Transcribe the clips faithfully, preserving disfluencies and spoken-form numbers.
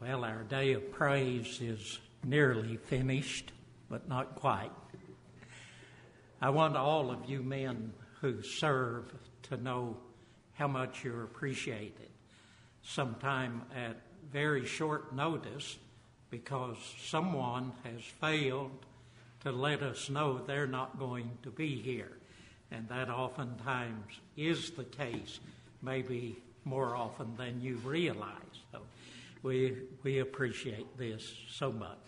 Well, our day of praise is nearly finished, but not quite. I want all of you men who serve to know how much you're appreciated. Sometime at very short notice, because someone has failed to let us know they're not going to be here. And that oftentimes is the case, maybe more often than you realize. So we we appreciate this so much.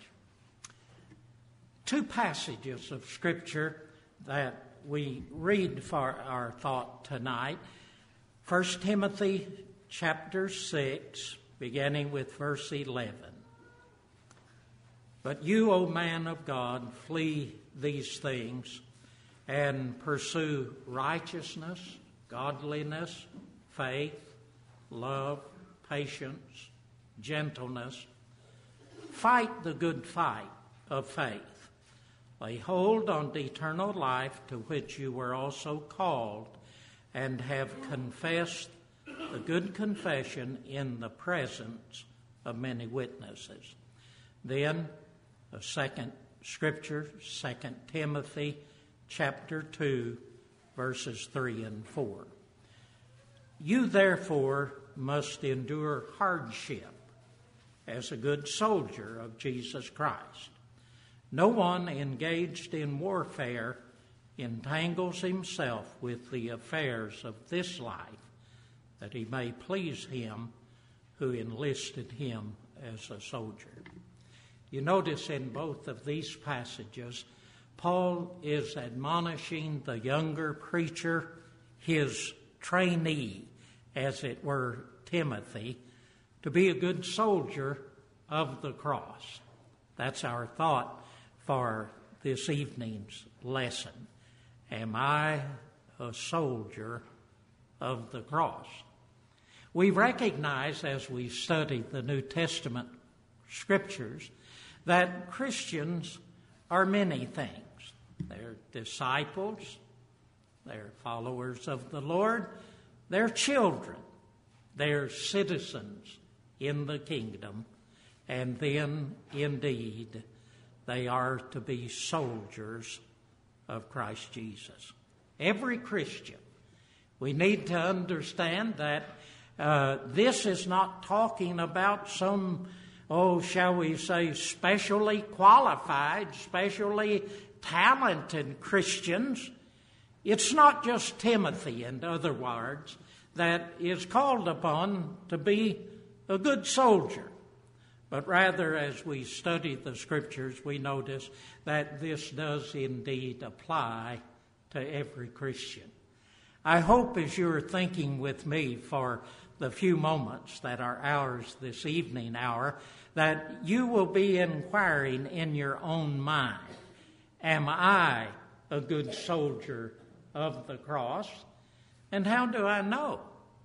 Two passages of Scripture that we read for our thought tonight. First Timothy chapter six, beginning with verse eleven. But you, O man of God, flee these things and pursue righteousness, godliness, faith, love, patience, gentleness. Fight the good fight of faith. Lay hold on the eternal life to which you were also called, and have confessed the good confession in the presence of many witnesses. Then, a second scripture, Second Timothy chapter two, verses three and four. You therefore must endure hardship as a good soldier of Jesus Christ. No one engaged in warfare entangles himself with the affairs of this life, that he may please him who enlisted him as a soldier. You notice in both of these passages, Paul is admonishing the younger preacher, his trainee, as it were, Timothy, to be a good soldier of the cross. That's our thought for this evening's lesson. Am I a soldier of the cross? We recognize as we study the New Testament scriptures that Christians are many things. They're disciples, they're followers of the Lord, they're children, they're citizens in the kingdom, and then indeed they are to be soldiers of Christ Jesus. Every Christian. We need to understand that uh, this is not talking about some, oh, shall we say, specially qualified, specially talented Christians. It's not just Timothy, in other words, that is called upon to be a good soldier. But rather, as we study the Scriptures, we notice that this does indeed apply to every Christian. I hope as you're thinking with me for the few moments that are ours this evening hour, that you will be inquiring in your own mind, am I a good soldier of the cross? And how do I know?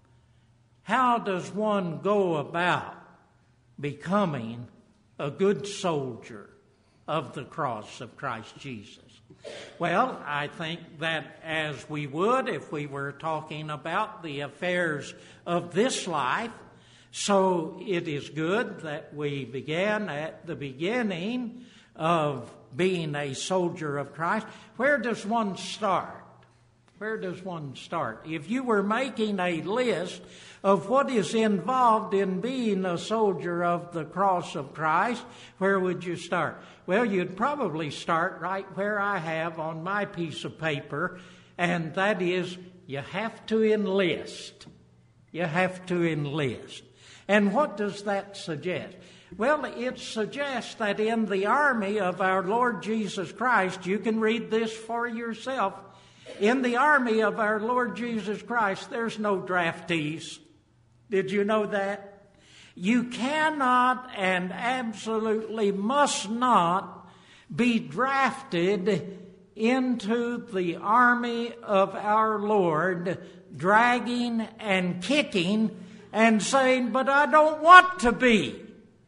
How does one go about becoming a good soldier of the cross of Christ Jesus? Well, I think that as we would if we were talking about the affairs of this life, so it is good that we began at the beginning of being a soldier of Christ. Where does one start? Where does one start? If you were making a list of what is involved in being a soldier of the cross of Christ, where would you start? Well, you'd probably start right where I have on my piece of paper, and that is you have to enlist. You have to enlist. And what does that suggest? Well, it suggests that in the army of our Lord Jesus Christ, you can read this for yourself, in the army of our Lord Jesus Christ, there's no draftees. Did you know that? You cannot and absolutely must not be drafted into the army of our Lord, dragging and kicking and saying, but I don't want to be.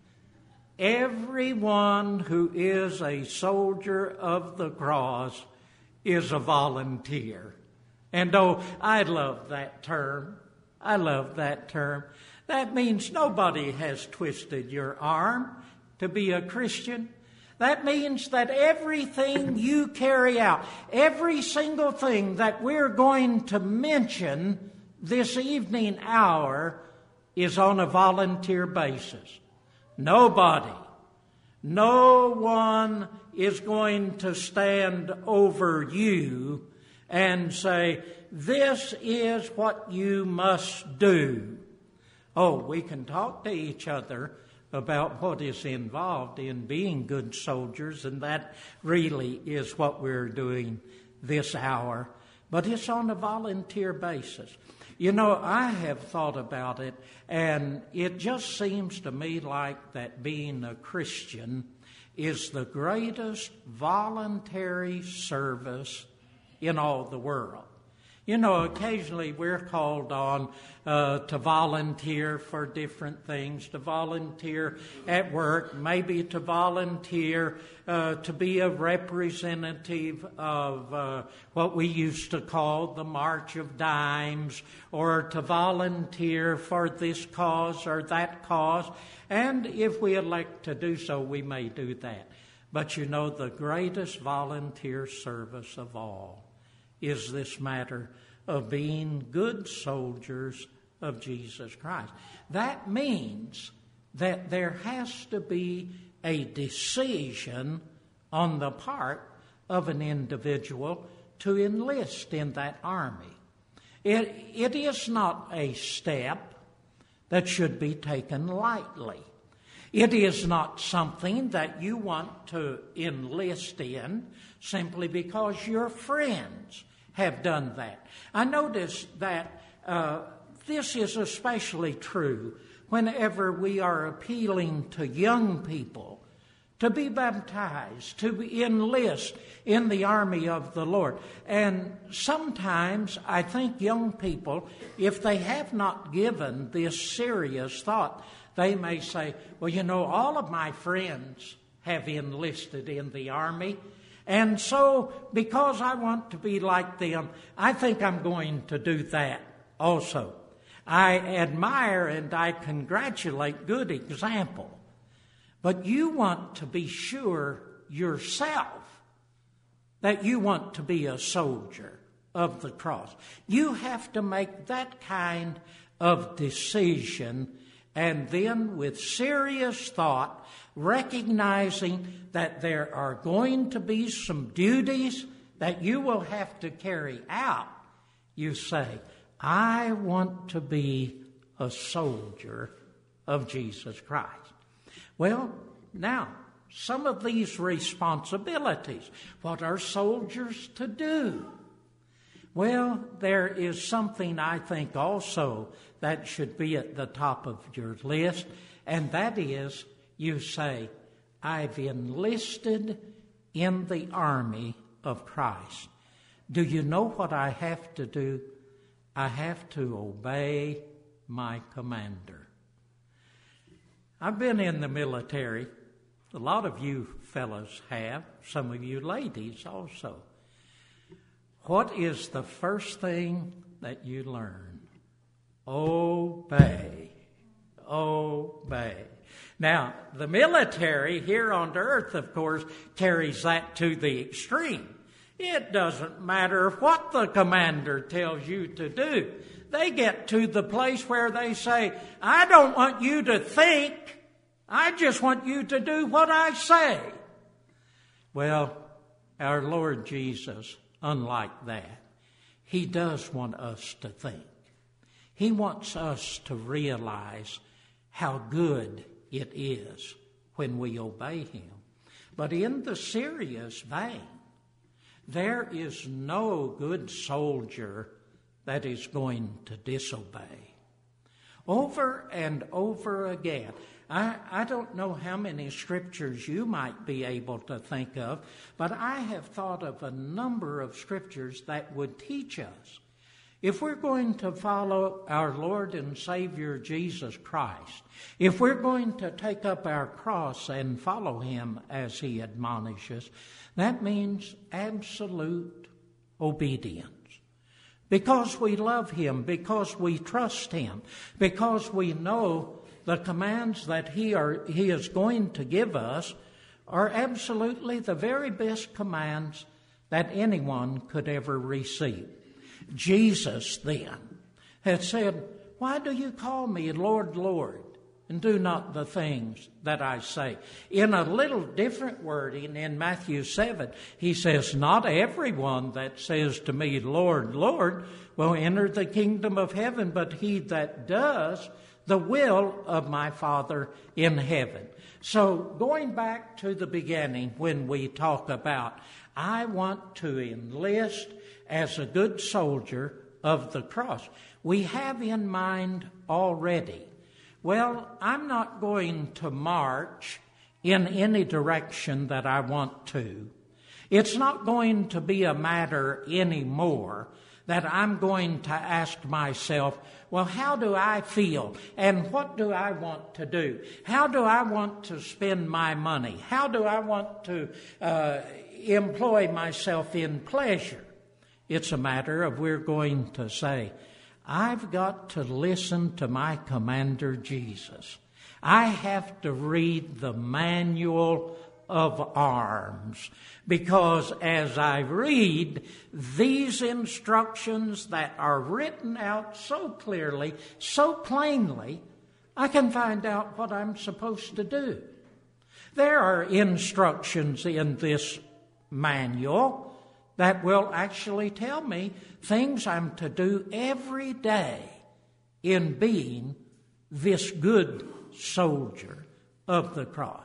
Everyone who is a soldier of the cross is a volunteer. And oh, I love that term. I love that term. That means nobody has twisted your arm to be a Christian. That means that everything you carry out, every single thing that we're going to mention this evening hour is on a volunteer basis. Nobody, no one is going to stand over you and say, this is what you must do. Oh, we can talk to each other about what is involved in being good soldiers, and that really is what we're doing this hour. But it's on a volunteer basis. You know, I have thought about it, and it just seems to me like that being a Christian is the greatest voluntary service in all the world. You know, occasionally we're called on uh, to volunteer for different things, to volunteer at work, maybe to volunteer uh, to be a representative of uh, what we used to call the March of Dimes, or to volunteer for this cause or that cause. And if we elect to do so, we may do that. But you know, the greatest volunteer service of all is this matter of being good soldiers of Jesus Christ. That means that there has to be a decision on the part of an individual to enlist in that army. It, it is not a step that should be taken lightly. It is not something that you want to enlist in simply because your friends have done that. I notice that uh, this is especially true whenever we are appealing to young people to be baptized, to enlist in the army of the Lord. And sometimes I think young people, if they have not given this serious thought, they may say, well, you know, all of my friends have enlisted in the army, and so because I want to be like them, I think I'm going to do that also. I admire and I congratulate good example. But you want to be sure yourself that you want to be a soldier of the cross. You have to make that kind of decision, and then with serious thought, recognizing that there are going to be some duties that you will have to carry out, you say, I want to be a soldier of Jesus Christ. Well, now, some of these responsibilities, what are soldiers to do? Well, there is something I think also that should be at the top of your list, and that is, you say, I've enlisted in the army of Christ. Do you know what I have to do? I have to obey my commander. I've been in the military. A lot of you fellas have, some of you ladies also. What is the first thing that you learn? Obey. Obey. Now, the military here on earth, of course, carries that to the extreme. It doesn't matter what the commander tells you to do. They get to the place where they say, I don't want you to think, I just want you to do what I say. Well, our Lord Jesus, unlike that, He does want us to think. He wants us to realize how good it is when we obey Him. But in the serious vein, there is no good soldier that is going to disobey. Over and over again, I, I don't know how many scriptures you might be able to think of, but I have thought of a number of scriptures that would teach us. If we're going to follow our Lord and Savior Jesus Christ, if we're going to take up our cross and follow Him as He admonishes, that means absolute obedience. because we love Him, because we trust Him, because we know the commands that He are He is going to give us are absolutely the very best commands that anyone could ever receive. Jesus then had said, "Why do you call me Lord, Lord, and do not the things that I say?" In a little different wording in Matthew seven, He says, "Not everyone that says to me, Lord, Lord, will enter the kingdom of heaven, but he that does the will of my Father in heaven." So going back to the beginning, when we talk about, I want to enlist as a good soldier of the cross, we have in mind already, well, I'm not going to march in any direction that I want to. It's not going to be a matter anymore that I'm going to ask myself, well, how do I feel? And what do I want to do? How do I want to spend my money? How do I want to uh, employ myself in pleasure? It's a matter of we're going to say, I've got to listen to my commander, Jesus. I have to read the manual of arms, because as I read these instructions that are written out so clearly, so plainly, I can find out what I'm supposed to do. There are instructions in this manual that will actually tell me things I'm to do every day in being this good soldier of the cross.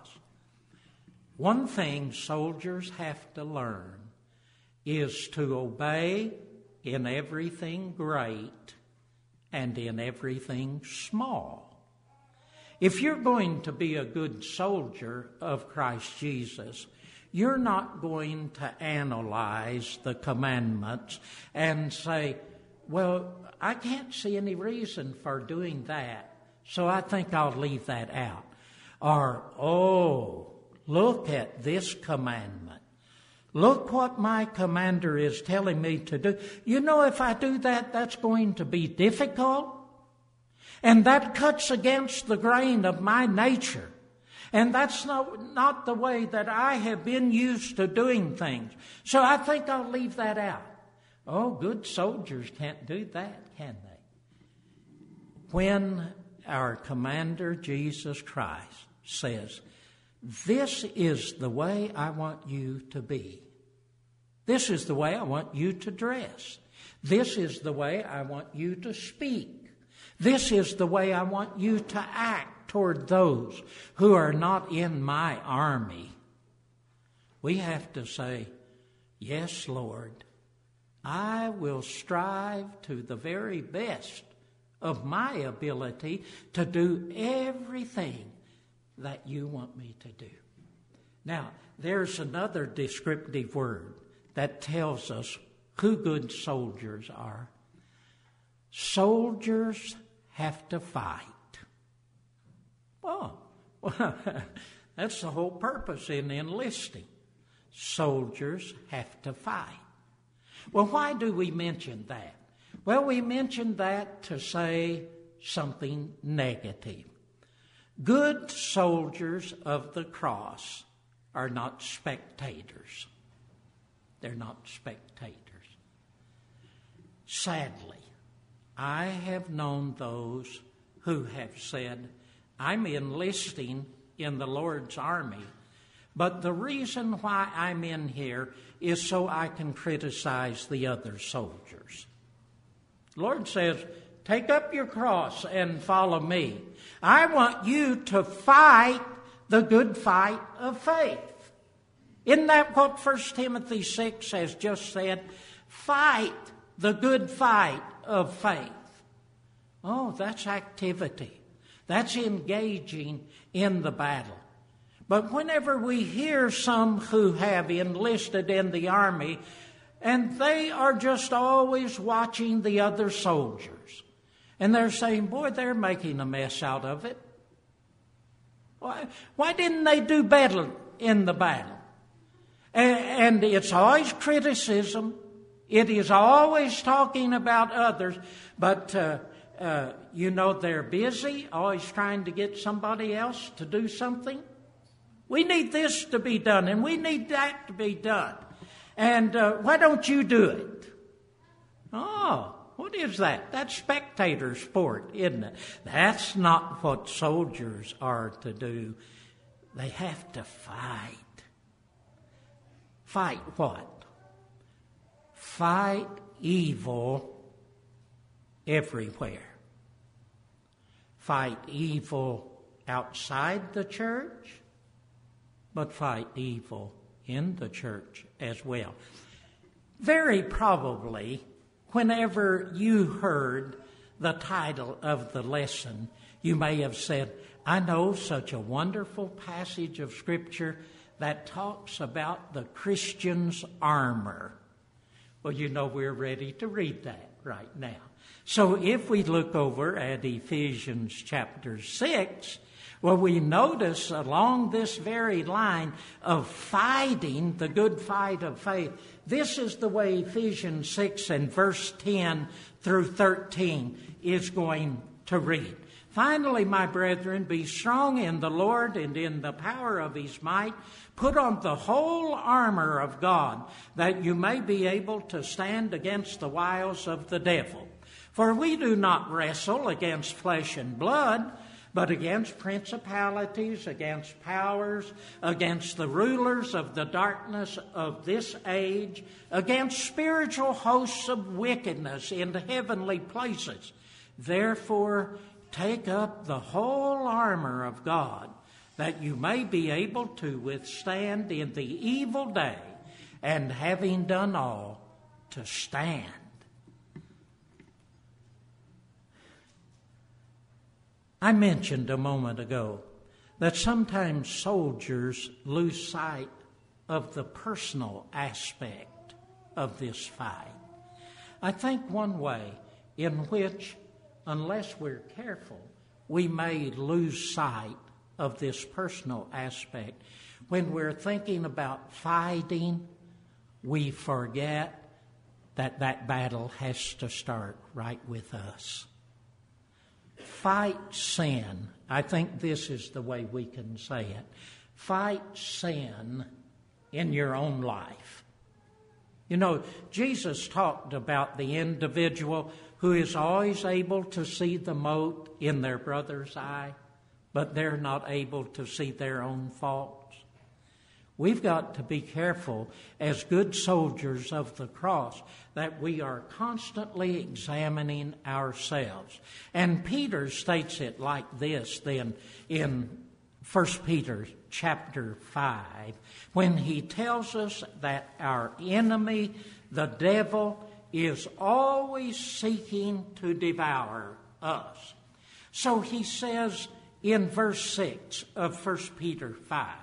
One thing soldiers have to learn is to obey in everything great and in everything small. If you're going to be a good soldier of Christ Jesus, you're not going to analyze the commandments and say, well, I can't see any reason for doing that, so I think I'll leave that out. Or, oh, look at this commandment. Look what my commander is telling me to do. You know, if I do that, that's going to be difficult. And that cuts against the grain of my nature. And that's not, not the way that I have been used to doing things. So I think I'll leave that out. Oh, good soldiers can't do that, can they? When our commander, Jesus Christ, says, this is the way I want you to be. This is the way I want you to dress. This is the way I want you to speak. This is the way I want you to act toward those who are not in my army. We have to say, yes, Lord, I will strive to the very best of my ability to do everything that you want me to do. Now, there's another descriptive word that tells us who good soldiers are. Soldiers have to fight. Oh, well, that's the whole purpose in enlisting. Soldiers have to fight. Well, why do we mention that? Well, we mention that to say something negative. Good soldiers of the cross are not spectators. They're not spectators. Sadly, I have known those who have said, I'm enlisting in the Lord's army, but the reason why I'm in here is so I can criticize the other soldiers. The Lord says, take up your cross and follow me. I want you to fight the good fight of faith. Isn't that what First Timothy six has just said? Fight the good fight of faith. Oh, that's activity. That's engaging in the battle. But whenever we hear some who have enlisted in the army, and they are just always watching the other soldiers, and they're saying, boy, they're making a mess out of it. Why, why didn't they do better in the battle? And, and it's always criticism. It is always talking about others, but uh, uh, you know they're busy, always trying to get somebody else to do something. We need this to be done, and we need that to be done. And uh, why don't you do it? Oh, what is that? That's spectator sport, isn't it? That's not what soldiers are to do. They have to fight. Fight what? Fight evil everywhere. Fight evil outside the church, but fight evil in the church as well. Very probably, whenever you heard the title of the lesson, you may have said, I know such a wonderful passage of Scripture that talks about the Christian's armor. Well, you know we're ready to read that right now. So if we look over at Ephesians chapter six, well, we notice along this very line of fighting the good fight of faith, this is the way Ephesians six and verse ten through thirteen is going to read. Finally, my brethren, be strong in the Lord and in the power of His might. Put on the whole armor of God, that you may be able to stand against the wiles of the devil. For we do not wrestle against flesh and blood, but against principalities, against powers, against the rulers of the darkness of this age, against spiritual hosts of wickedness in the heavenly places. Therefore, take up the whole armor of God, that you may be able to withstand in the evil day, and having done all, to stand. I mentioned a moment ago that sometimes soldiers lose sight of the personal aspect of this fight. I think one way in which, unless we're careful, we may lose sight of this personal aspect. When we're thinking about fighting, we forget that that battle has to start right with us. Fight sin. I think this is the way we can say it. Fight sin in your own life. You know, Jesus talked about the individual who is always able to see the mote in their brother's eye, but they're not able to see their own faults. We've got to be careful as good soldiers of the cross that we are constantly examining ourselves. And Peter states it like this then in First Peter chapter five, when he tells us that our enemy, the devil, is always seeking to devour us. So he says in verse six of First Peter five,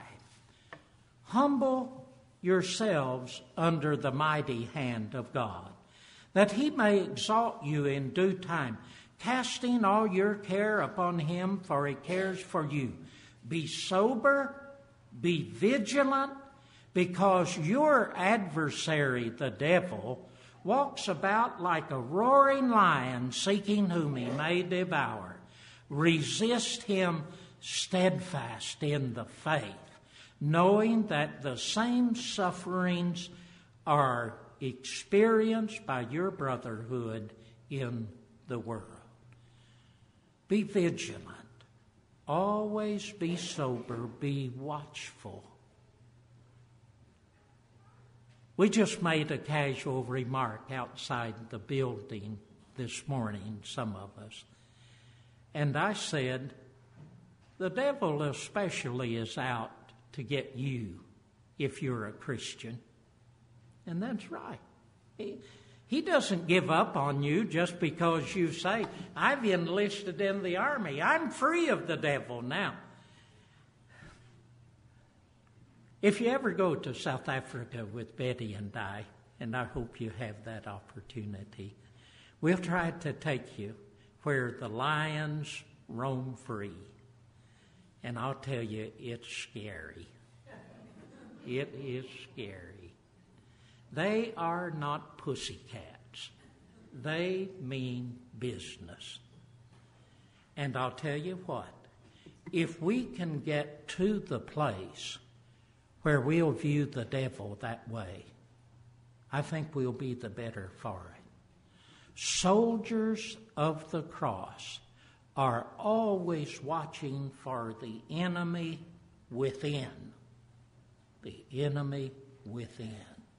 humble yourselves under the mighty hand of God, that He may exalt you in due time, casting all your care upon Him, for He cares for you. Be sober, be vigilant, because your adversary, the devil, walks about like a roaring lion, seeking whom he may devour. Resist him steadfast in the faith, knowing that the same sufferings are experienced by your brotherhood in the world. Be vigilant. Always be sober. Be watchful. We just made a casual remark outside the building this morning, some of us. And I said, the devil especially is out to get you if you're a Christian. And that's right. He, he doesn't give up on you just because you say, I've enlisted in the army. I'm free of the devil now. If you ever go to South Africa with Betty and I, and I hope you have that opportunity, we'll try to take you where the lions roam free. And I'll tell you, it's scary. It is scary. They are not pussycats. They mean business. And I'll tell you what, if we can get to the place where we'll view the devil that way, I think we'll be the better for it. Soldiers of the cross are always watching for the enemy within. The enemy within.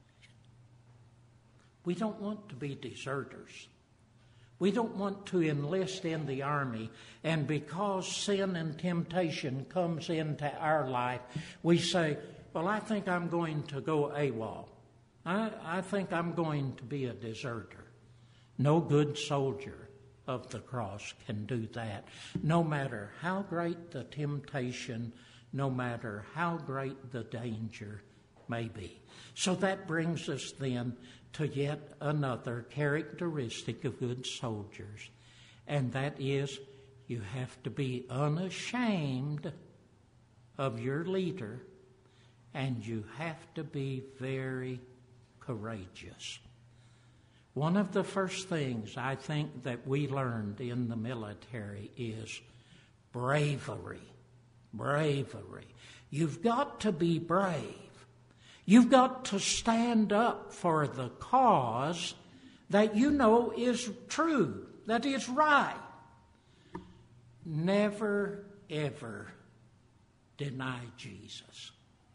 We don't want to be deserters. We don't want to enlist in the army, and because sin and temptation comes into our life, we say, well, I think I'm going to go AWOL. I, I think I'm going to be a deserter. No good soldier of the cross can do that, no matter how great the temptation, no matter how great the danger may be. So that brings us then to yet another characteristic of good soldiers, and that is you have to be unashamed of your leader, and you have to be very courageous. One of the first things I think that we learned in the military is bravery. Bravery. You've got to be brave. You've got to stand up for the cause that you know is true, that is right. Never, ever deny Jesus.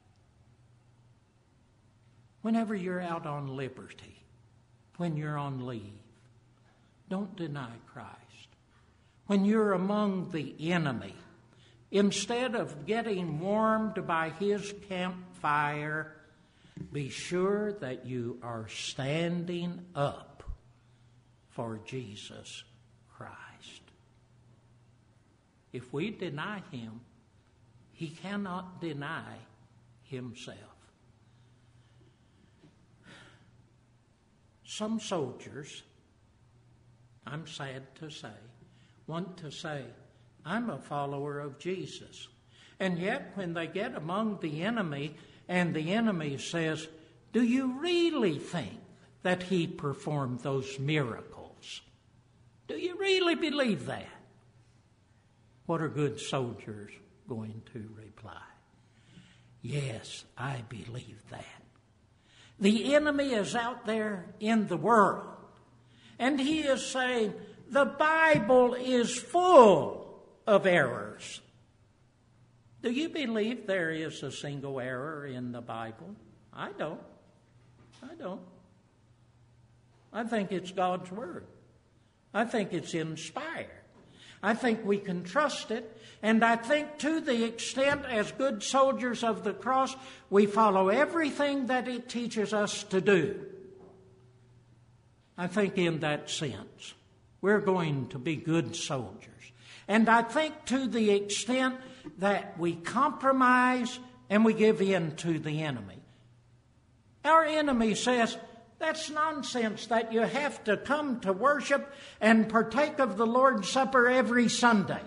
Whenever you're out on liberty, when you're on leave, don't deny Christ. When you're among the enemy, instead of getting warmed by his campfire, be sure that you are standing up for Jesus Christ. If we deny him, he cannot deny himself. Some soldiers, I'm sad to say, want to say, I'm a follower of Jesus. And yet when they get among the enemy and the enemy says, do you really think that he performed those miracles? Do you really believe that? What are good soldiers going to reply? Yes, I believe that. The enemy is out there in the world, and he is saying, the Bible is full of errors. Do you believe there is a single error in the Bible? I don't. I don't. I think it's God's Word. I think it's inspired. I think we can trust it. And I think to the extent as good soldiers of the cross, we follow everything that it teaches us to do. I think in that sense, we're going to be good soldiers. And I think to the extent that we compromise and we give in to the enemy. Our enemy says, that's nonsense that you have to come to worship and partake of the Lord's Supper every Sunday.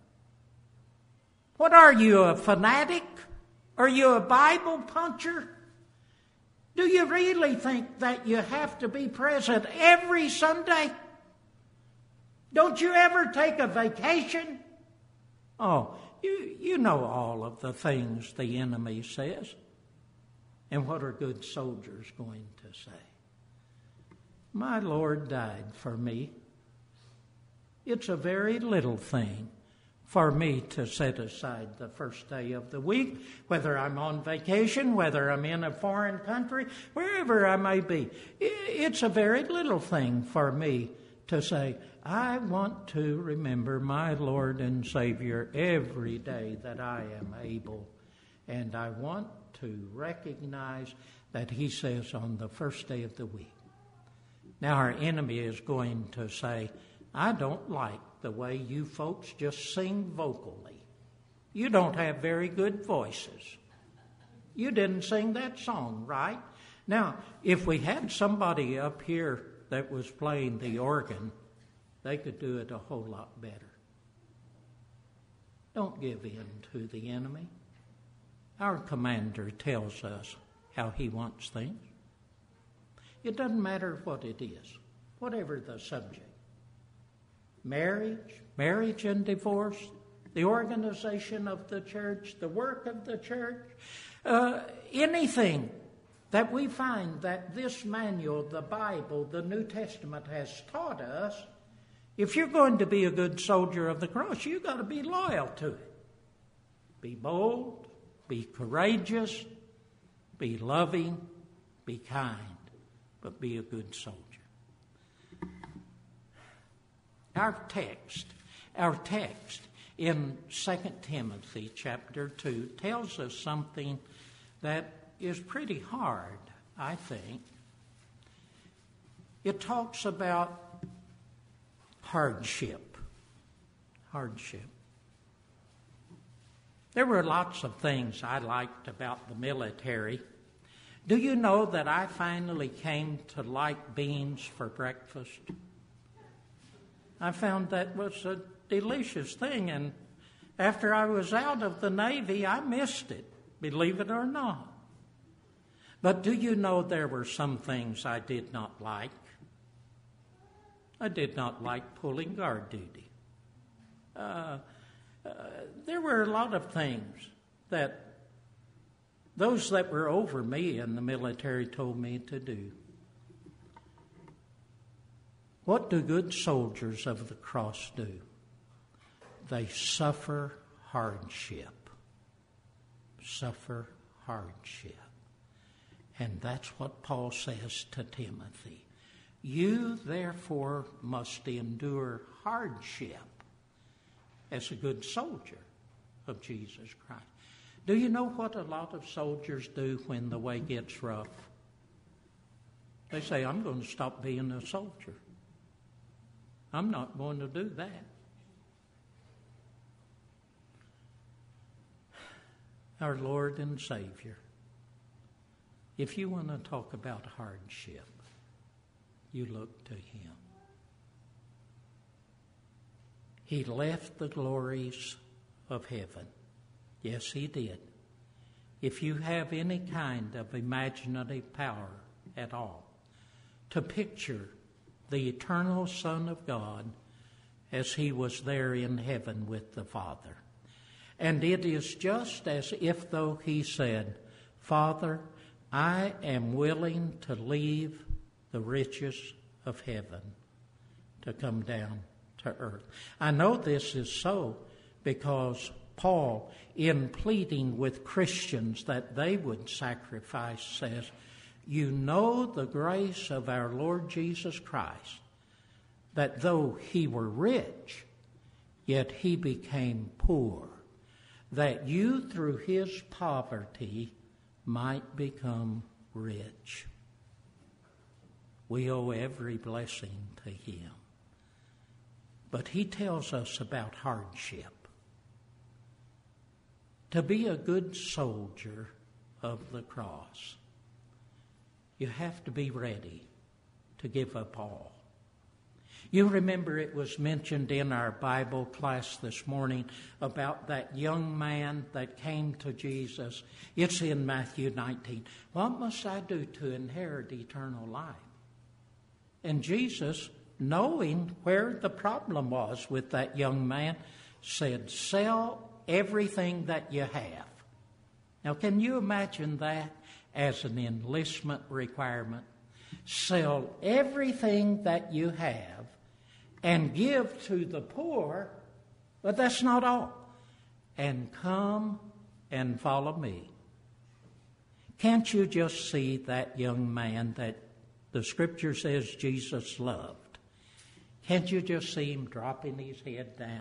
What are you, a fanatic? Are you a Bible puncher? Do you really think that you have to be present every Sunday? Don't you ever take a vacation? Oh, you, you know all of the things the enemy says. And what are good soldiers going to say? My Lord died for me. It's a very little thing for me to set aside the first day of the week, whether I'm on vacation, whether I'm in a foreign country, wherever I may be. It's a very little thing for me to say, I want to remember my Lord and Savior every day that I am able. And I want to recognize that he says on the first day of the week. Now our enemy is going to say, I don't like the way you folks just sing vocally. You don't have very good voices. You didn't sing that song right. Now, if we had somebody up here that was playing the organ, they could do it a whole lot better. Don't give in to the enemy. Our commander tells us how he wants things. It doesn't matter what it is, whatever the subject. Marriage, marriage and divorce, the organization of the church, the work of the church, uh, anything that we find that this manual, the Bible, the New Testament has taught us, if you're going to be a good soldier of the cross, you've got to be loyal to it. Be bold, be courageous, be loving, be kind, but be a good soldier. Our text, our text in Second Timothy chapter two tells us something that is pretty hard, I think. It talks about hardship. Hardship. There were lots of things I liked about the military. Do you know that I finally came to like beans for breakfast? I found that was a delicious thing, and after I was out of the Navy, I missed it, believe it or not. But do you know there were some things I did not like? I did not like pulling guard duty. Uh, uh, there were a lot of things that those that were over me in the military told me to do. What do good soldiers of the cross do? They suffer hardship. Suffer hardship. And that's what Paul says to Timothy. You, therefore, must endure hardship as a good soldier of Jesus Christ. Do you know what a lot of soldiers do when the way gets rough? They say, I'm going to stop being a soldier. I'm not going to do that. Our Lord and Savior, if you want to talk about hardship, you look to Him. He left the glories of heaven. Yes, He did. If you have any kind of imaginative power at all to picture the eternal Son of God as He was there in heaven with the Father. And it is just as if though He said, Father, I am willing to leave the riches of heaven to come down to earth. I know this is so because Paul, in pleading with Christians that they would sacrifice, says, you know the grace of our Lord Jesus Christ, that though He were rich, yet He became poor, that you through His poverty might become rich. We owe every blessing to Him. But He tells us about hardship. To be a good soldier of the cross, you have to be ready to give up all. You remember it was mentioned in our Bible class this morning about that young man that came to Jesus. It's in Matthew nineteen. What must I do to inherit eternal life? And Jesus, knowing where the problem was with that young man, said, sell everything that you have. Now, can you imagine that as an enlistment requirement? Sell everything that you have and give to the poor, but that's not all. And come and follow me. Can't you just see that young man that the Scripture says Jesus loved? Can't you just see him dropping his head down?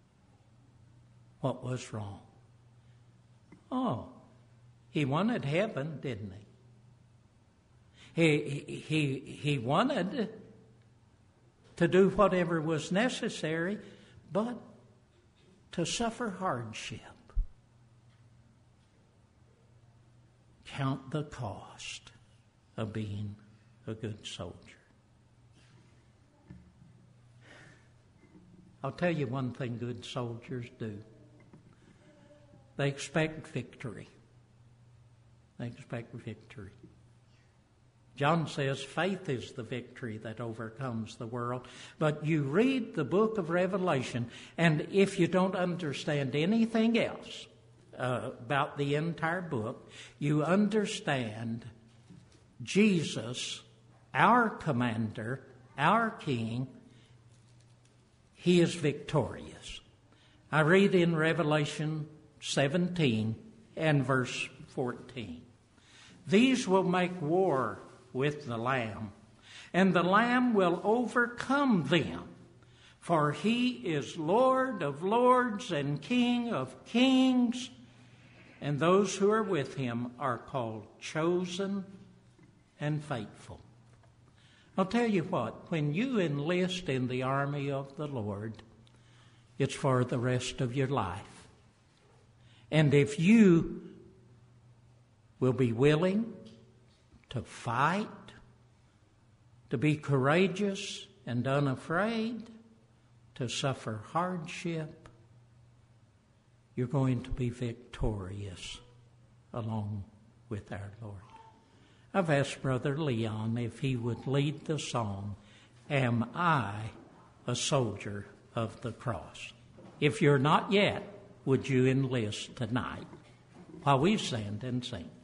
What was wrong? Oh, he wanted heaven, didn't he? He, he, he wanted to do whatever was necessary, but to suffer hardship. Count the cost of being a good soldier. I'll tell you one thing good soldiers do. They expect victory. They expect victory. John says faith is the victory that overcomes the world. But you read the book of Revelation, and if you don't understand anything else uh, about the entire book, you understand Jesus, our commander, our king, he is victorious. I read in Revelation seventeen and verse fourteen. These will make war with the Lamb, and the Lamb will overcome them, for he is Lord of lords and King of kings, and those who are with him are called chosen and faithful. I'll tell you what, when you enlist in the army of the Lord, it's for the rest of your life. And if you will be willing to fight, to be courageous and unafraid, to suffer hardship, you're going to be victorious along with our Lord. I've asked Brother Leon if he would lead the song, Am I a Soldier of the Cross? If you're not yet, would you enlist tonight while we stand and sing?